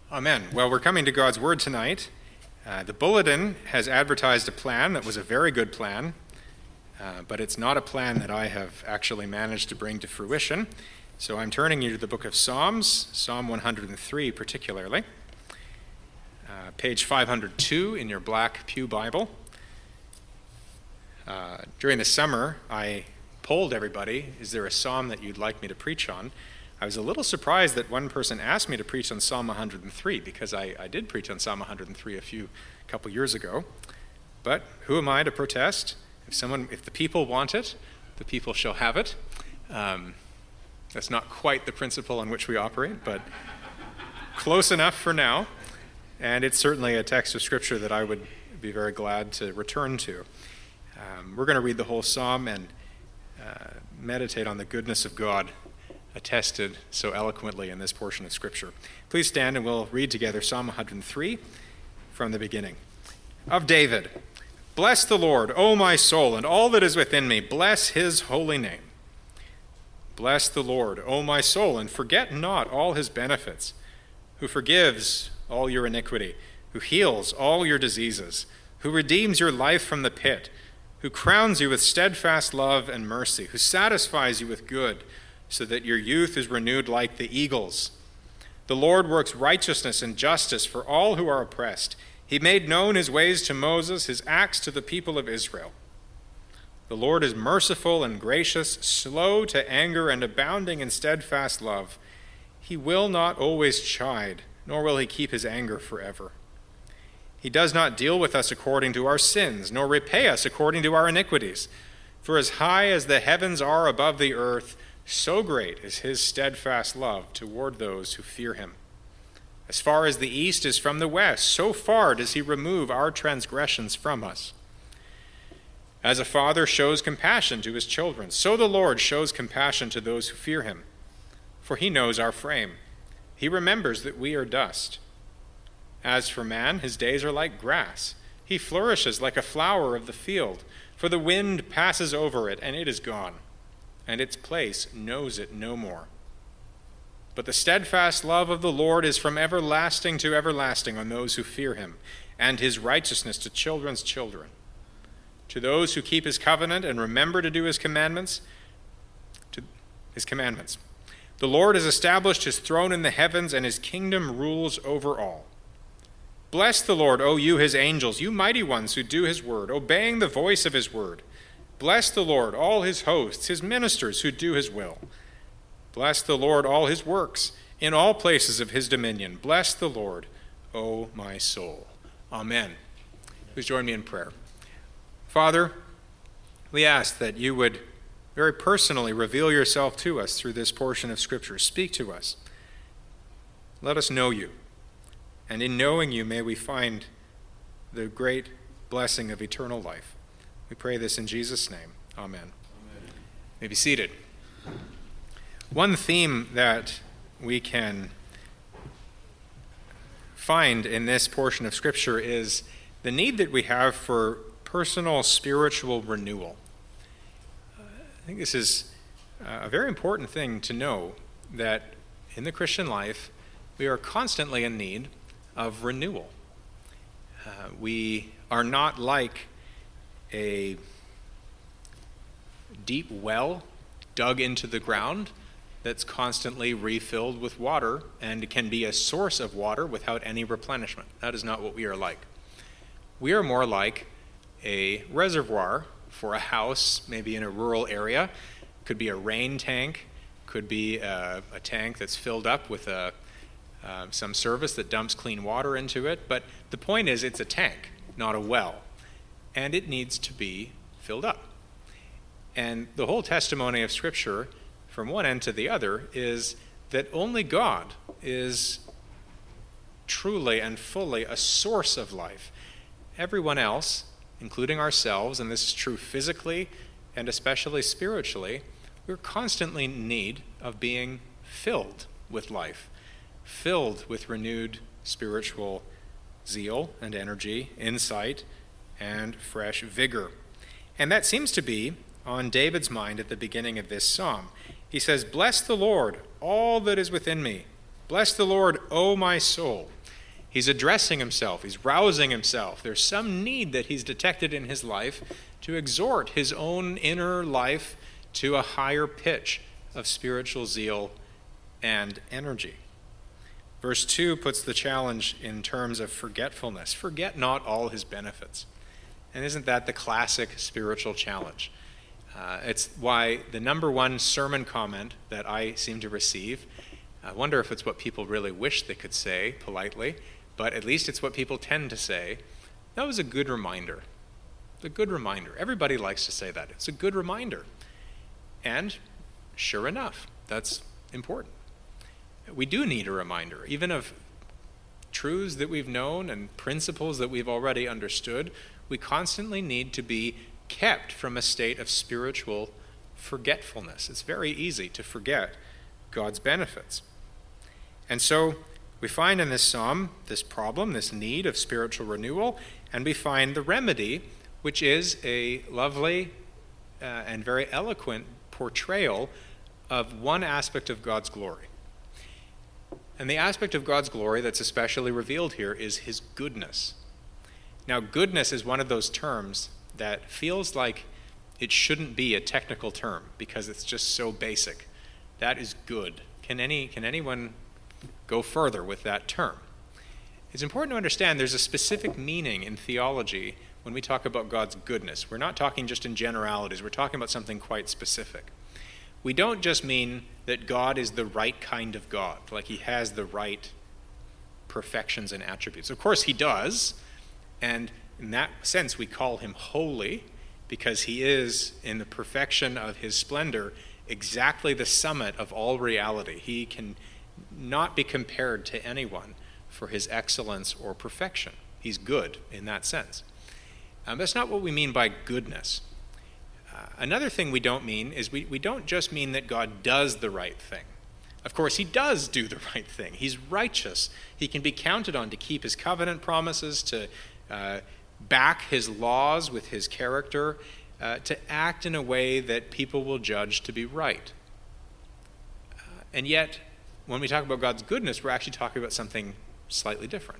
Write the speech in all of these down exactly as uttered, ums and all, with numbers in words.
Amen. Well, we're coming to God's Word tonight. Uh, the Bulletin has advertised a plan that was a very good plan, uh, but it's not a plan that I have actually managed to bring to fruition. So I'm turning you to the book of Psalms, Psalm one hundred three particularly, uh, page five hundred two in your black pew Bible. Uh, during the summer, I polled everybody, is there a psalm that you'd like me to preach on? I was a little surprised that one person asked me to preach on Psalm one hundred three, because I, I did preach on Psalm one hundred three a few couple years ago. But who am I to protest? If someone, if the people want it, the people shall have it. Um, that's not quite the principle on which we operate, but close enough for now. And it's certainly a text of Scripture that I would be very glad to return to. Um, we're going to read the whole psalm and uh, meditate on the goodness of God, attested so eloquently in this portion of Scripture. Please stand and we'll read together Psalm one hundred three from the beginning. Of David, bless the Lord, O my soul, and all that is within me. Bless his holy name. Bless the Lord, O my soul, and forget not all his benefits, who forgives all your iniquity, who heals all your diseases, who redeems your life from the pit, who crowns you with steadfast love and mercy, who satisfies you with good, so that your youth is renewed like the eagles. The Lord works righteousness and justice for all who are oppressed. He made known his ways to Moses, his acts to the people of Israel. The Lord is merciful and gracious, slow to anger and abounding in steadfast love. He will not always chide, nor will he keep his anger forever. He does not deal with us according to our sins, nor repay us according to our iniquities. For as high as the heavens are above the earth, so great is his steadfast love toward those who fear him. As far as the east is from the west, so far does he remove our transgressions from us. As a father shows compassion to his children, so the Lord shows compassion to those who fear him. For he knows our frame. He remembers that we are dust. As for man, his days are like grass. He flourishes like a flower of the field, for the wind passes over it, and it is gone, and its place knows it no more. But the steadfast love of the Lord is from everlasting to everlasting on those who fear him, and his righteousness to children's children. To those who keep his covenant and remember to do his commandments, to his commandments. The Lord has established his throne in the heavens, and his kingdom rules over all. Bless the Lord, O you his angels, you mighty ones who do his word, obeying the voice of his word. Bless the Lord, all his hosts, his ministers who do his will. Bless the Lord, all his works, in all places of his dominion. Bless the Lord, O my soul. Amen. Please join me in prayer. Father, we ask that you would very personally reveal yourself to us through this portion of Scripture. Speak to us. Let us know you. And in knowing you, may we find the great blessing of eternal life. We pray this in Jesus' name. Amen. Amen. You may be seated. One theme that we can find in this portion of Scripture is the need that we have for personal spiritual renewal. I think this is a very important thing to know, that in the Christian life, we are constantly in need of renewal. Uh, we are not like a deep well dug into the ground that's constantly refilled with water and can be a source of water without any replenishment. That is not what we are like. We are more like a reservoir for a house, maybe in a rural area. Could be a rain tank, could be a, a tank that's filled up with a, uh, some service that dumps clean water into it. But the point is, it's a tank, not a well. And it needs to be filled up. And the whole testimony of Scripture, from one end to the other, is that only God is truly and fully a source of life. Everyone else, including ourselves, and this is true physically and especially spiritually, we're constantly in need of being filled with life, filled with renewed spiritual zeal and energy, insight, and fresh vigor. And that seems to be on David's mind at the beginning of this psalm. He says, "Bless the Lord, all that is within me. Bless the Lord, O my soul. He's addressing himself. He's rousing himself. There's some need that he's detected in his life to exhort his own inner life to a higher pitch of spiritual zeal and energy. Verse two puts the challenge in terms of forgetfulness. Forget not all his benefits. And isn't that the classic spiritual challenge? Uh, it's why the number one sermon comment that I seem to receive, I wonder if it's what people really wish they could say politely, but at least it's what people tend to say. That was a good reminder. A good reminder. Everybody likes to say that. It's a good reminder. And sure enough, that's important. We do need a reminder, even of truths that we've known and principles that we've already understood. We constantly need to be kept from a state of spiritual forgetfulness. It's very easy to forget God's benefits. And so we find in this psalm this problem, this need of spiritual renewal, and we find the remedy, which is a lovely uh, and very eloquent portrayal of one aspect of God's glory. And the aspect of God's glory that's especially revealed here is his goodness. Now, goodness is one of those terms that feels like it shouldn't be a technical term because it's just so basic. That is good. Can any can anyone go further with that term? It's important to understand there's a specific meaning in theology when we talk about God's goodness. We're not talking just in generalities. We're talking about something quite specific. We don't just mean that God is the right kind of God, like he has the right perfections and attributes. Of course he does, and in that sense we call him holy because he is, in the perfection of his splendor, exactly the summit of all reality. He can not be compared to anyone for his excellence or perfection. He's good in that sense. Um, that's not what we mean by goodness. Uh, another thing we don't mean is we, we don't just mean that God does the right thing. Of course, he does do the right thing. He's righteous. He can be counted on to keep his covenant promises, to uh, back his laws with his character, uh, to act in a way that people will judge to be right. Uh, and yet, when we talk about God's goodness, we're actually talking about something slightly different.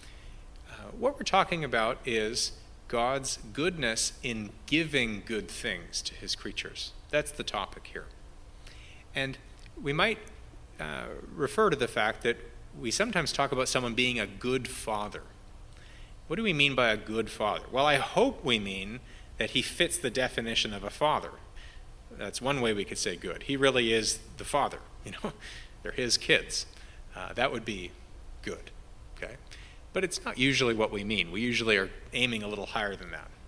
Uh, what we're talking about is God's goodness in giving good things to his creatures. That's the topic here. And we might uh, refer to the fact that we sometimes talk about someone being a good father. What do we mean by a good father? Well, I hope we mean that he fits the definition of a father. That's one way we could say good. He really is the father, you know. They're his kids. Uh, that would be good, okay? But it's not usually what we mean. We usually are aiming a little higher than that.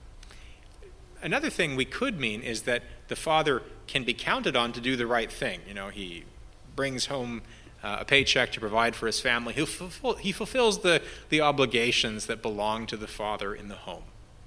Another thing we could mean is that the father can be counted on to do the right thing. You know, he brings home uh, a paycheck to provide for his family. He'll fulfill, he fulfills the, the obligations that belong to the father in the home.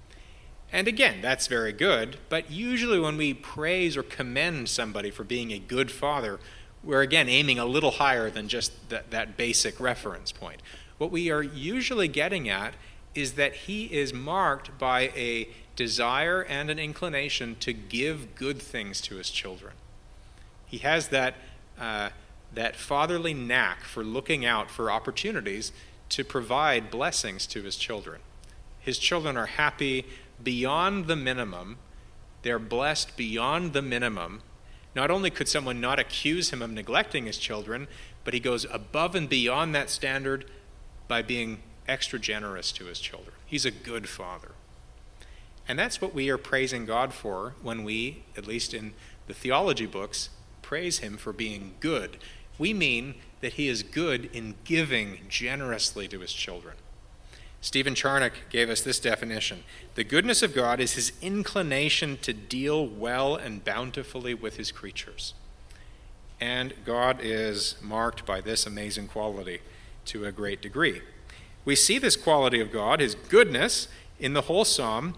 And again, that's very good, but usually when we praise or commend somebody for being a good father, we're again aiming a little higher than just that, that basic reference point. What we are usually getting at is that he is marked by a desire and an inclination to give good things to his children. He has that, uh, that fatherly knack for looking out for opportunities to provide blessings to his children. His children are happy beyond the minimum. They're blessed beyond the minimum. Not only could someone not accuse him of neglecting his children, but he goes above and beyond that standard by being extra generous to his children. He's a good father. And that's what we are praising God for when we, at least in the theology books, praise him for being good. We mean that he is good in giving generously to his children. Stephen Charnock gave us this definition. The goodness of God is his inclination to deal well and bountifully with his creatures. And God is marked by this amazing quality to a great degree. We see this quality of God, his goodness, in the whole psalm,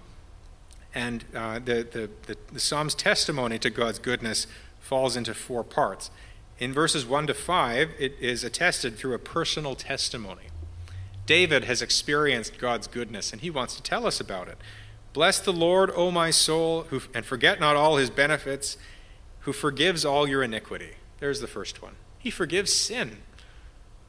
and uh, the, the, the, the psalm's testimony to God's goodness falls into four parts. In verses one to five, it is attested through a personal testimony. David has experienced God's goodness, and he wants to tell us about it. Bless the Lord, O my soul, who, and forget not all his benefits, who forgives all your iniquity. There's the first one. He forgives sin.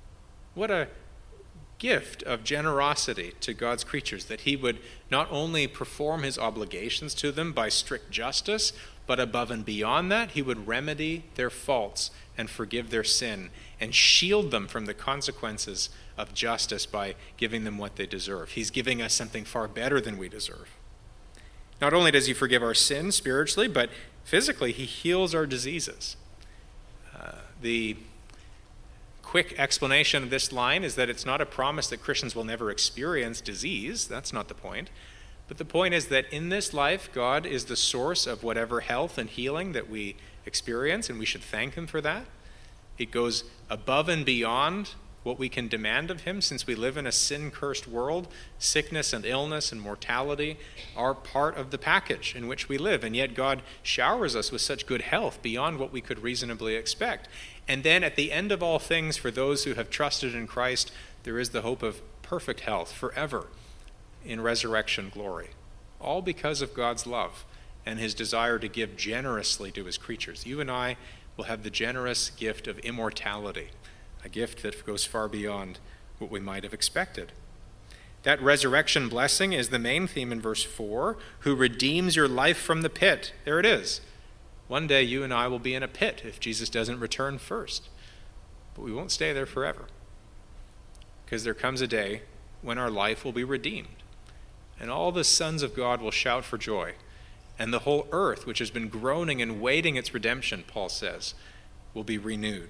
What a gift of generosity to God's creatures, that he would not only perform his obligations to them by strict justice, but above and beyond that, he would remedy their faults and forgive their sin and shield them from the consequences of justice by giving them what they deserve. He's giving us something far better than we deserve. Not only does he forgive our sins spiritually, but physically he heals our diseases. Uh, the quick explanation of this line is that it's not a promise that Christians will never experience disease. That's not the point. But the point is that in this life, God is the source of whatever health and healing that we experience, and we should thank him for that. It goes above and beyond what we can demand of him, since we live in a sin-cursed world. Sickness and illness and mortality are part of the package in which we live, and yet God showers us with such good health beyond what we could reasonably expect. And then at the end of all things, for those who have trusted in Christ, there is the hope of perfect health forever in resurrection glory, all because of God's love and his desire to give generously to his creatures. You and I will have the generous gift of immortality, a gift that goes far beyond what we might have expected. That resurrection blessing is the main theme in verse four, who redeems your life from the pit. There it is. One day you and I will be in a pit if Jesus doesn't return first. But we won't stay there forever, because there comes a day when our life will be redeemed, and all the sons of God will shout for joy, and the whole earth, which has been groaning and waiting its redemption, Paul says, will be renewed.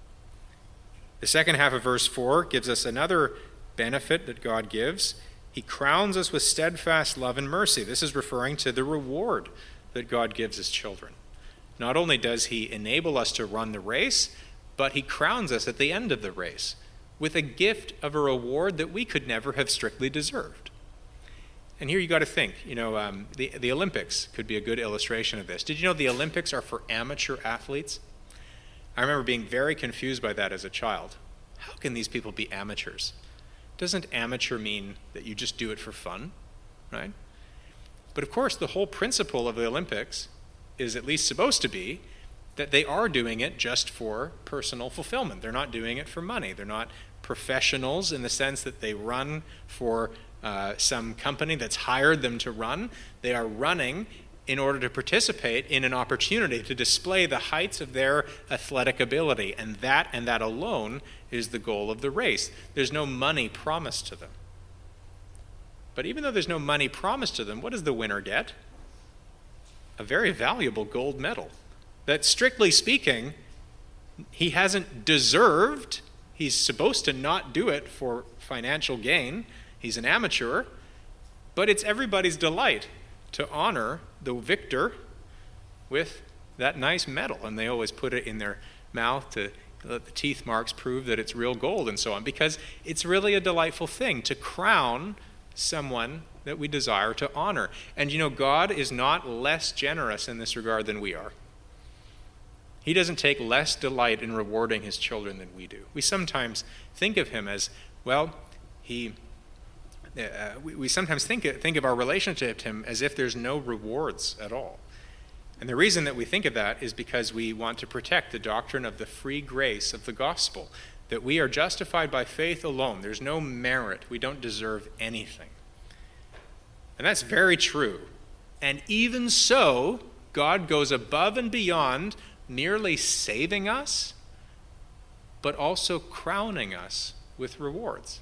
The second half of verse four gives us another benefit that God gives. He crowns us with steadfast love and mercy. This is referring to the reward that God gives his children. Not only does he enable us to run the race, but he crowns us at the end of the race with a gift of a reward that we could never have strictly deserved. And here you got to think, you know, um, the, the Olympics could be a good illustration of this. Did you know the Olympics are for amateur athletes? I remember being very confused by that as a child. How can these people be amateurs? Doesn't amateur mean that you just do it for fun, right? But of course, the whole principle of the Olympics is at least supposed to be that they are doing it just for personal fulfillment. They're not doing it for money. They're not professionals in the sense that they run for uh, some company that's hired them to run. They are running in order to participate in an opportunity to display the heights of their athletic ability. And that and that alone is the goal of the race. There's no money promised to them. But even though there's no money promised to them, what does the winner get? A very valuable gold medal that, strictly speaking, he hasn't deserved. He's supposed to not do it for financial gain. He's an amateur. But it's everybody's delight to honor the victor with that nice medal. And they always put it in their mouth to let the teeth marks prove that it's real gold and so on, because it's really a delightful thing to crown someone that we desire to honor. And you know, God is not less generous in this regard than we are. He doesn't take less delight in rewarding his children than we do. We sometimes think of him as, well, he... Uh, we, we sometimes think think of our relationship to him as if there's no rewards at all. And the reason that we think of that is because we want to protect the doctrine of the free grace of the gospel, that we are justified by faith alone. There's no merit. We don't deserve anything. And that's very true. And even so, God goes above and beyond merely saving us, but also crowning us with rewards.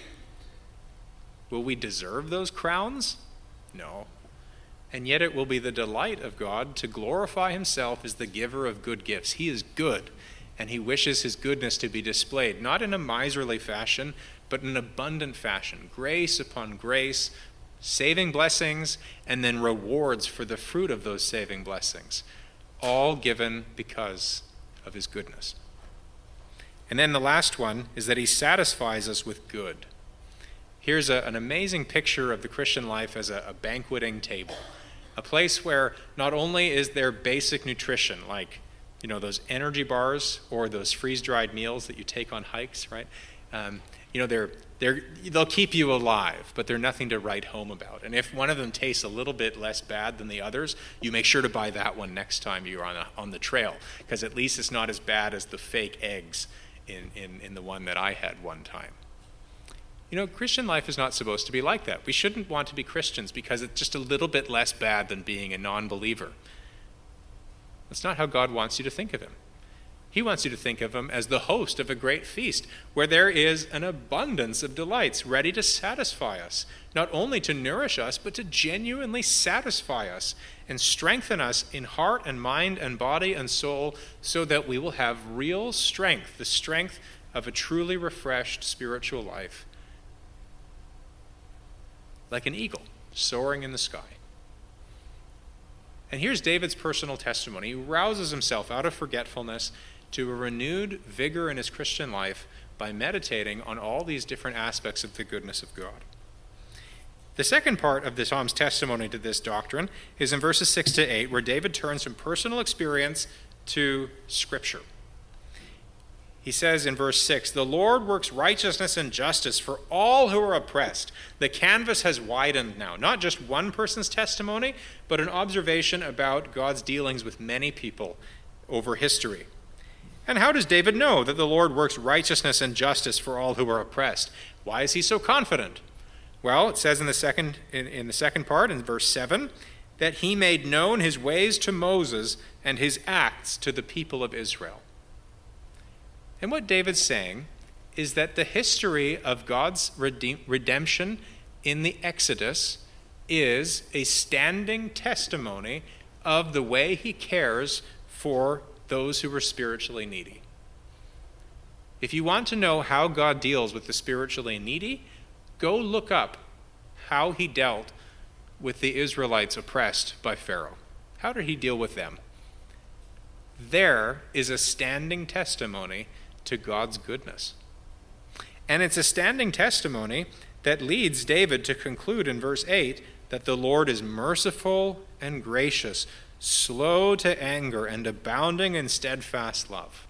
Will we deserve those crowns? No. And yet it will be the delight of God to glorify himself as the giver of good gifts. He is good, and he wishes his goodness to be displayed, not in a miserly fashion, but in an abundant fashion. Grace upon grace, saving blessings, and then rewards for the fruit of those saving blessings, all given because of his goodness. And then the last one is that he satisfies us with good. Here's a, an amazing picture of the Christian life as a, a banqueting table, a place where not only is there basic nutrition, like, you know, those energy bars or those freeze-dried meals that you take on hikes, right? Um, you know, they're they're they'll keep you alive, but they're nothing to write home about. And if one of them tastes a little bit less bad than the others, you make sure to buy that one next time you're on a, on the trail, because at least it's not as bad as the fake eggs in, in, in the one that I had one time. You know, Christian life is not supposed to be like that. We shouldn't want to be Christians because it's just a little bit less bad than being a non-believer. That's not how God wants you to think of him. He wants you to think of him as the host of a great feast where there is an abundance of delights ready to satisfy us, not only to nourish us, but to genuinely satisfy us and strengthen us in heart and mind and body and soul so that we will have real strength, the strength of a truly refreshed spiritual life, like an eagle soaring in the sky. And here's David's personal testimony. He rouses himself out of forgetfulness to a renewed vigor in his Christian life by meditating on all these different aspects of the goodness of God. The second part of the Psalm's testimony to this doctrine is in verses six to eight, where David turns from personal experience to Scripture. He says in verse six, "The Lord works righteousness and justice for all who are oppressed." The canvas has widened now, not just one person's testimony, but an observation about God's dealings with many people over history. And how does David know that the Lord works righteousness and justice for all who are oppressed? Why is he so confident? Well, it says in the second in, in the second part, in verse seven, that he made known his ways to Moses and his acts to the people of Israel. And what David's saying is that the history of God's redeem, redemption in the Exodus is a standing testimony of the way he cares for those who were spiritually needy. If you want to know how God deals with the spiritually needy, go look up how he dealt with the Israelites oppressed by Pharaoh. How did he deal with them? There is a standing testimony to God's goodness. And it's a standing testimony that leads David to conclude in verse eight that the Lord is merciful and gracious, slow to anger, and abounding in steadfast love.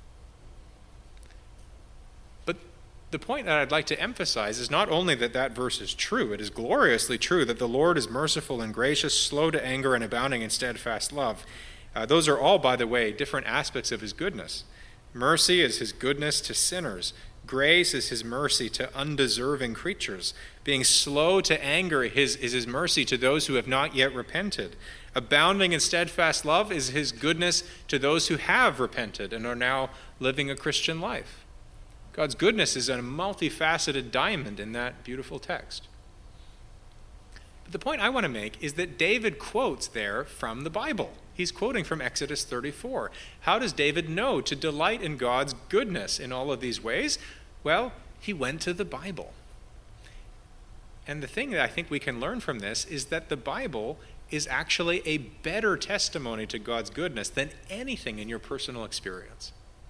But the point that I'd like to emphasize is not only that that verse is true, it is gloriously true that the Lord is merciful and gracious, slow to anger, and abounding in steadfast love. Uh, those are all, by the way, different aspects of his goodness. Mercy is his goodness to sinners. Grace is his mercy to undeserving creatures. Being slow to anger his, is his mercy to those who have not yet repented. Abounding in steadfast love is his goodness to those who have repented and are now living a Christian life. God's goodness is a multifaceted diamond in that beautiful text. But the point I want to make is that David quotes there from the Bible. He's quoting from Exodus thirty-four. How does David know to delight in God's goodness in all of these ways? Well, he went to the Bible. And the thing that I think we can learn from this is that the Bible is actually a better testimony to God's goodness than anything in your personal experience.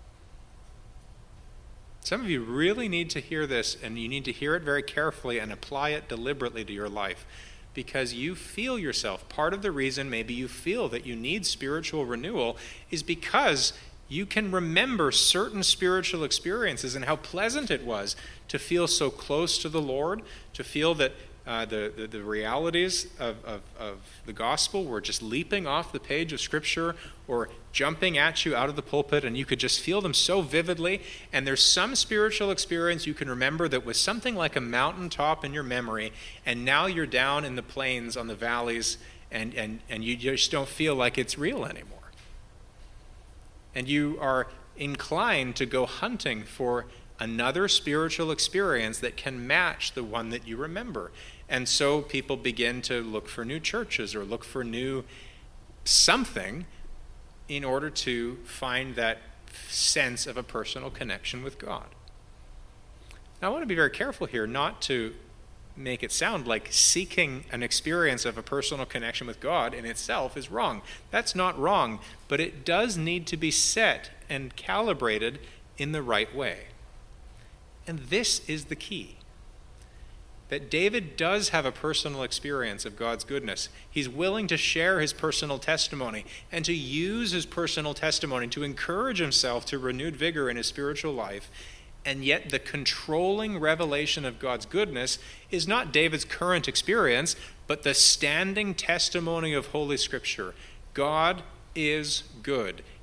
Some of you really need to hear this, and you need to hear it very carefully and apply it deliberately to your life, because you feel yourself. Part of the reason maybe you feel that you need spiritual renewal is because you can remember certain spiritual experiences and how pleasant it was to feel so close to the Lord, to feel that uh, the, the, the realities of, of, of the gospel were just leaping off the page of Scripture or jumping at you out of the pulpit, and you could just feel them so vividly. And there's some spiritual experience you can remember that was something like a mountaintop in your memory, and now you're down in the plains, on the valleys, and, and, and you just don't feel like it's real anymore. And you are inclined to go hunting for another spiritual experience that can match the one that you remember. And so people begin to look for new churches or look for new something in order to find that sense of a personal connection with God. Now, I want to be very careful here not to make it sound like seeking an experience of a personal connection with God in itself is wrong. That's not wrong, but it does need to be set and calibrated in the right way. And this is the key. That David does have a personal experience of God's goodness. He's willing to share his personal testimony and to use his personal testimony to encourage himself to renewed vigor in his spiritual life. And yet the controlling revelation of God's goodness is not David's current experience, but the standing testimony of Holy Scripture. God is good.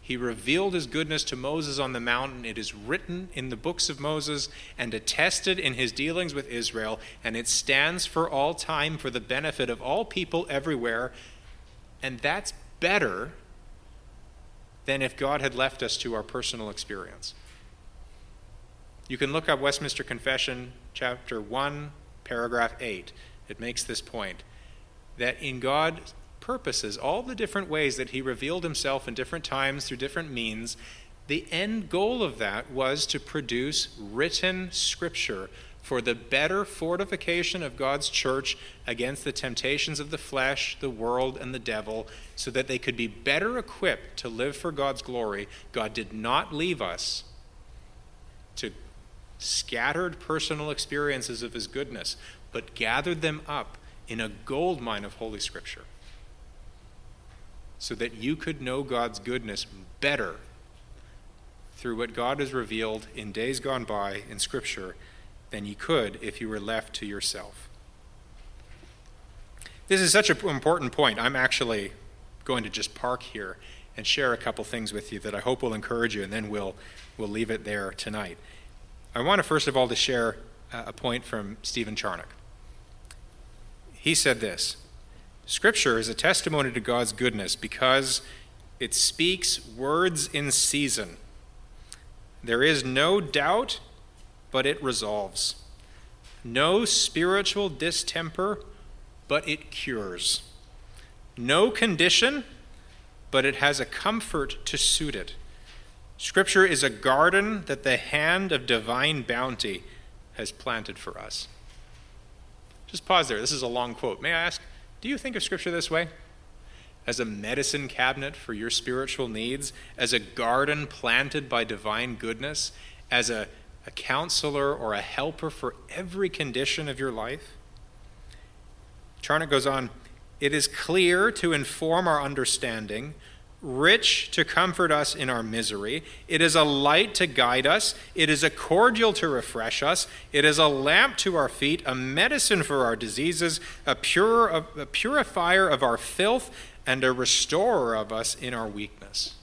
He revealed his goodness to Moses on the mountain. It is written in the books of Moses and attested in his dealings with Israel, and it stands for all time for the benefit of all people everywhere. And that's better than if God had left us to our personal experience. You can look up Westminster Confession, chapter one, paragraph eight. It makes this point, that in God's purposes, all the different ways that he revealed himself in different times through different means, the end goal of that was to produce written scripture for the better fortification of God's church against the temptations of the flesh, the world, and the devil, so that they could be better equipped to live for God's glory. God did not leave us to scattered personal experiences of his goodness, but gathered them up in a gold mine of Holy Scripture, so that you could know God's goodness better through what God has revealed in days gone by in Scripture than you could if you were left to yourself. This is such an important point. I'm actually going to just park here and share a couple things with you that I hope will encourage you, and then we'll we'll leave it there tonight. I want to first of all to share a point from Stephen Charnock. He said this: Scripture is a testimony to God's goodness because it speaks words in season. There is no doubt, but it resolves. No spiritual distemper, but it cures. No condition, but it has a comfort to suit it. Scripture is a garden that the hand of divine bounty has planted for us. Just pause there. This is a long quote. May I ask, do you think of Scripture this way? As a medicine cabinet for your spiritual needs, as a garden planted by divine goodness, as a, a counselor or a helper for every condition of your life? Charnock goes on, it is clear to inform our understanding, rich to comfort us in our misery. It is a light to guide us. It is a cordial to refresh us. It is a lamp to our feet, a medicine for our diseases, a, pure, a purifier of our filth, and a restorer of us in our weakness.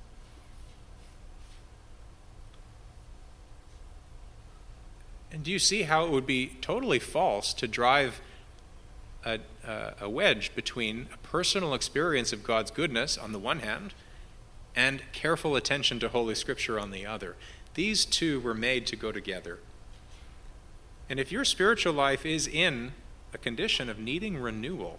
And do you see how it would be totally false to drive a, uh, a wedge between a personal experience of God's goodness on the one hand and careful attention to Holy Scripture on the other? These two were made to go together. And if your spiritual life is in a condition of needing renewal,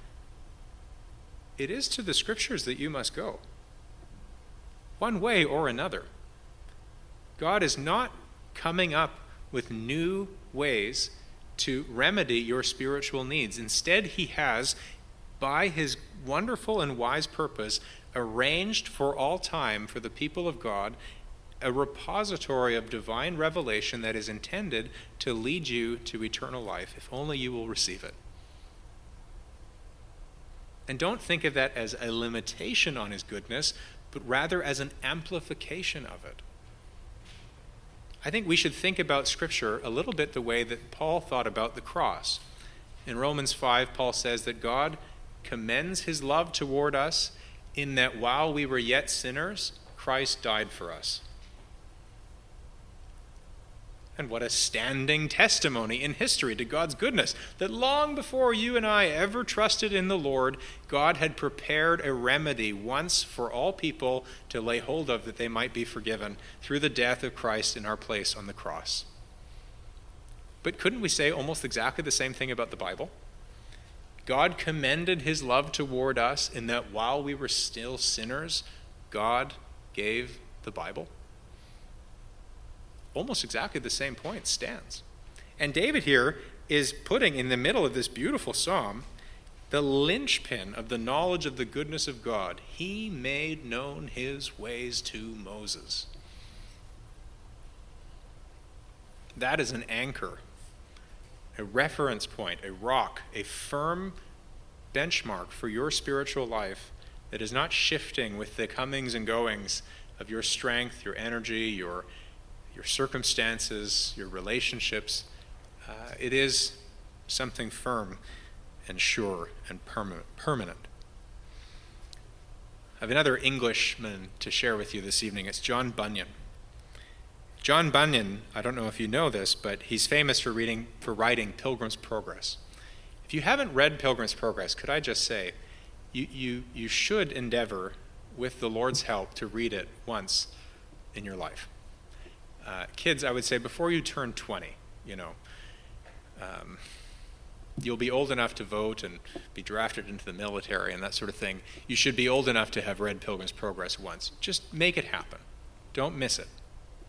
it is to the Scriptures that you must go, one way or another. God is not coming up with new ways to remedy your spiritual needs. Instead, he has, by his wonderful and wise purpose, arranged for all time for the people of God a repository of divine revelation that is intended to lead you to eternal life, if only you will receive it. And don't think of that as a limitation on his goodness, but rather as an amplification of it. I think we should think about Scripture a little bit the way that Paul thought about the cross. In Romans five, Paul says that God commends his love toward us in that while we were yet sinners, Christ died for us. And what a standing testimony in history to God's goodness, that long before you and I ever trusted in the Lord, God had prepared a remedy once for all people to lay hold of, that they might be forgiven through the death of Christ in our place on the cross. But couldn't we say almost exactly the same thing about the Bible? God commended his love toward us in that while we were still sinners, God gave the Bible. Almost exactly the same point stands. And David here is putting in the middle of this beautiful psalm the linchpin of the knowledge of the goodness of God. He made known his ways to Moses. That is an anchor, a reference point, a rock, a firm benchmark for your spiritual life that is not shifting with the comings and goings of your strength, your energy, your your circumstances, your relationships. Uh, it is something firm and sure and permanent. permanent. I have another Englishman to share with you this evening. It's John Bunyan. John Bunyan, I don't know if you know this, but he's famous for reading, for writing Pilgrim's Progress. If you haven't read Pilgrim's Progress, could I just say, you, you, you should endeavor, with the Lord's help, to read it once in your life. Uh, kids, I would say before you turn twenty, you know, um, you'll be old enough to vote and be drafted into the military and that sort of thing. You should be old enough to have read Pilgrim's Progress once. Just make it happen. Don't miss it.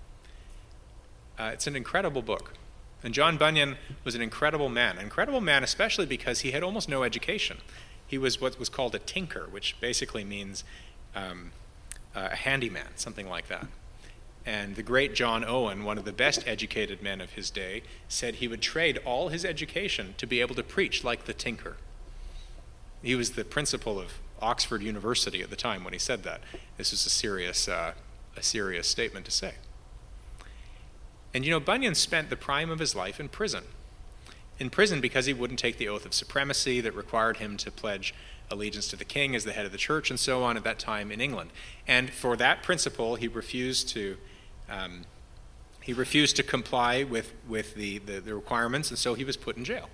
Uh, it's an incredible book. And John Bunyan was an incredible man. An incredible man especially because he had almost no education. He was what was called a tinker, which basically means um, a handyman, something like that. And the great John Owen, one of the best educated men of his day, said he would trade all his education to be able to preach like the tinker. He was the principal of Oxford University at the time when he said that. This was a serious, uh, a serious statement to say. And you know, Bunyan spent the prime of his life in prison. In prison because he wouldn't take the oath of supremacy that required him to pledge allegiance to the king as the head of the church and so on at that time in England. And for that principle, he refused to um, he refused to comply with, with the, the, the requirements, and so he was put in jail.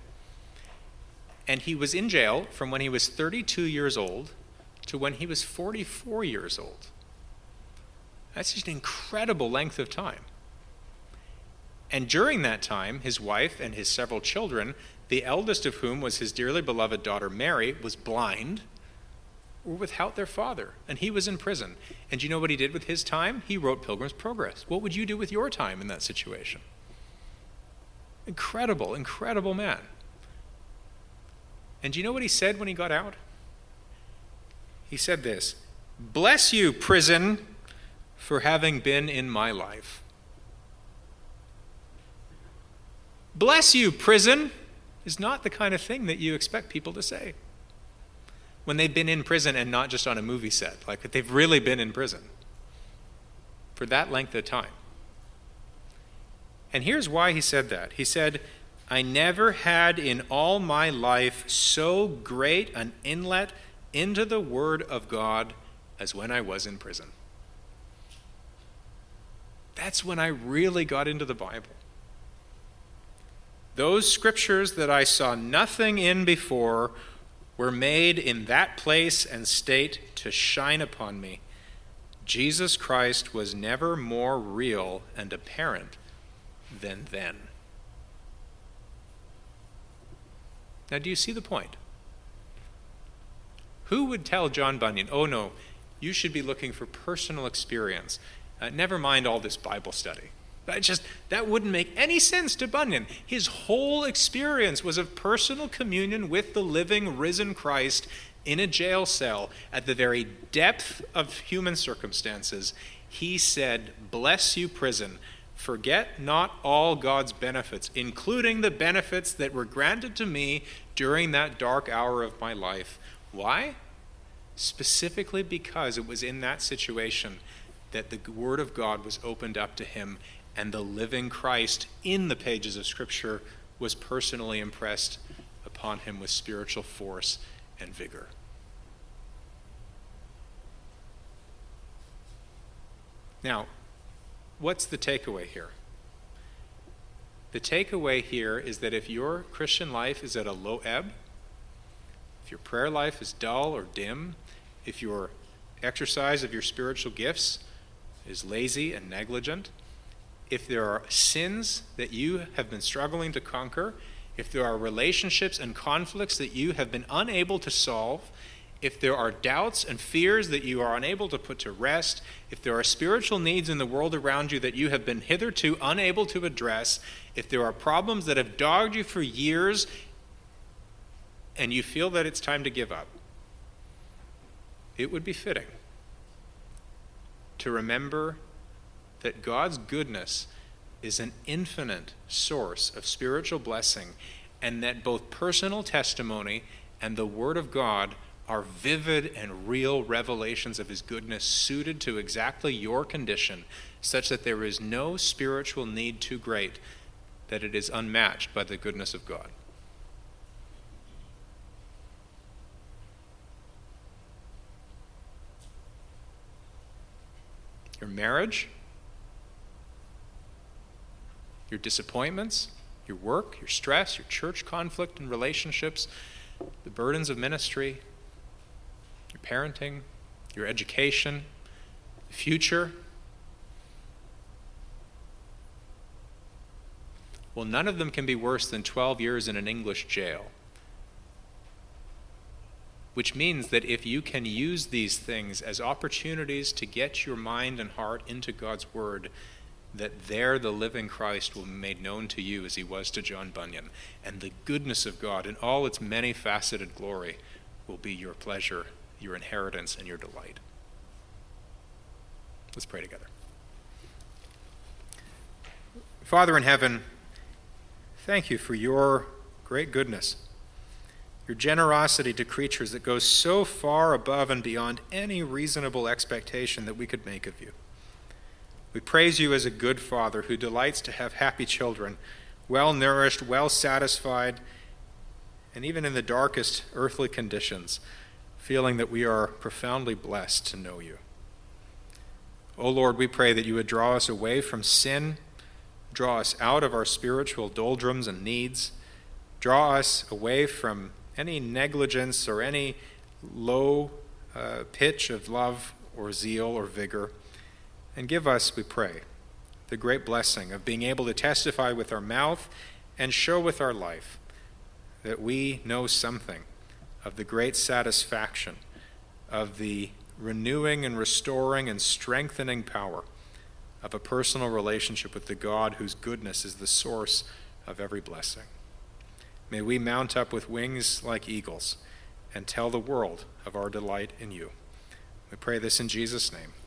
And he was in jail from when he was thirty-two years old to when he was forty-four years old. That's just an incredible length of time. And during that time, his wife and his several children, the eldest of whom was his dearly beloved daughter Mary, was blind, were without their father, and he was in prison. And do you know what he did with his time? He wrote Pilgrim's Progress. What would you do with your time in that situation? Incredible, incredible man. And do you know what he said when he got out? He said this, "Bless you, prison, for having been in my life." Bless you, prison, is not the kind of thing that you expect people to say when they've been in prison and not just on a movie set, like they've really been in prison for that length of time. And here's why he said that. He said, "I never had in all my life so great an inlet into the Word of God as when I was in prison." That's when I really got into the Bible. Those scriptures that I saw nothing in before were made in that place and state to shine upon me. Jesus Christ was never more real and apparent than then. Now, do you see the point? Who would tell John Bunyan, oh no, you should be looking for personal experience. Uh, never mind all this Bible study. That just, that wouldn't make any sense to Bunyan. His whole experience was of personal communion with the living, risen Christ in a jail cell at the very depth of human circumstances. He said, "Bless you, prison. Forget not all God's benefits, including the benefits that were granted to me during that dark hour of my life." Why? Specifically because it was in that situation that the Word of God was opened up to him, and the living Christ in the pages of Scripture was personally impressed upon him with spiritual force and vigor. Now, what's the takeaway here? The takeaway here is that if your Christian life is at a low ebb, if your prayer life is dull or dim, if your exercise of your spiritual gifts is lazy and negligent, if there are sins that you have been struggling to conquer, if there are relationships and conflicts that you have been unable to solve, if there are doubts and fears that you are unable to put to rest, if there are spiritual needs in the world around you that you have been hitherto unable to address, if there are problems that have dogged you for years and you feel that it's time to give up, it would be fitting to remember that God's goodness is an infinite source of spiritual blessing, and that both personal testimony and the Word of God are vivid and real revelations of his goodness suited to exactly your condition, such that there is no spiritual need too great that it is unmatched by the goodness of God. your marriage, your disappointments, your work, your stress, your church conflict and relationships, the burdens of ministry, your parenting, your education, the future. Well, none of them can be worse than twelve years in an English jail. Which means that if you can use these things as opportunities to get your mind and heart into God's Word, that there the living Christ will be made known to you as he was to John Bunyan, and the goodness of God in all its many-faceted glory will be your pleasure, your inheritance, and your delight. Let's pray together. Father in heaven, thank you for your great goodness, your generosity to creatures that goes so far above and beyond any reasonable expectation that we could make of you. We praise you as a good father who delights to have happy children, well-nourished, well-satisfied, and even in the darkest earthly conditions, feeling that we are profoundly blessed to know you. O Lord, we pray that you would draw us away from sin, draw us out of our spiritual doldrums and needs, draw us away from any negligence or any low uh, pitch of love or zeal or vigor, and give us, we pray, the great blessing of being able to testify with our mouth and show with our life that we know something of the great satisfaction of the renewing and restoring and strengthening power of a personal relationship with the God whose goodness is the source of every blessing. May we mount up with wings like eagles and tell the world of our delight in you. We pray this in Jesus' name.